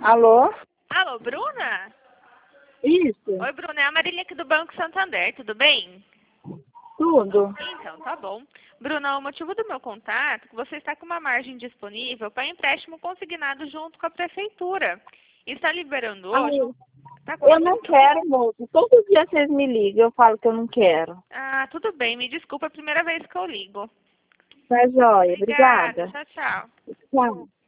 Alô? Alô, Bruna? Isso, Oi, Bruna, é a Marília aqui do Banco Santander, tudo bem? tudo. Então, tá bom. Bruna, o motivo do meu contato é que você está com uma margem disponível para empréstimo consignado junto com a prefeitura. Está liberando Ai, hoje? Tá eu não conseguindo? quero, moço. Todo dia vocês me ligam, eu falo que eu não quero. Ah, tudo bem, me desculpa, é a primeira vez que eu ligo. Tá joia, Obrigada, obrigada. tchau, tchau. Tchau.